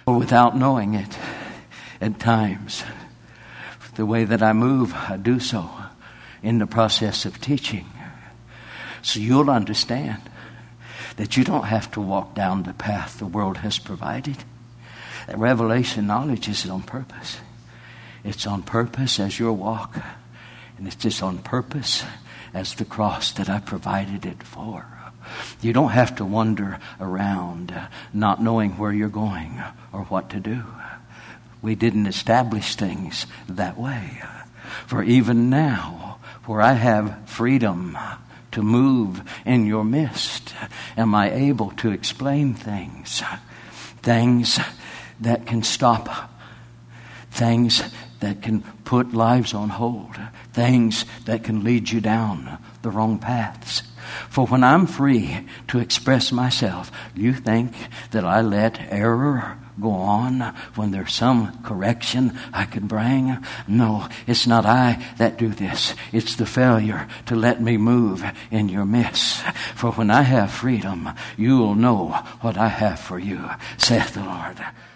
or without knowing it at times. The way that I move, I do so in the process of teaching. So you'll understand that you don't have to walk down the path the world has provided. That revelation knowledge is on purpose. It's on purpose as your walk. And it's just on purpose as the cross that I provided it for. You don't have to wander around not knowing where you're going or what to do. We didn't establish things that way. For even now, where I have freedom to move in your midst, am I able to explain things that can stop, things that can put lives on hold, things that can lead you down the wrong paths. For when I'm free to express myself, you think that I let error go on when there's some correction I can bring? No, it's not I that do this. It's the failure to let me move in your midst. For when I have freedom, you will know what I have for you, saith the Lord.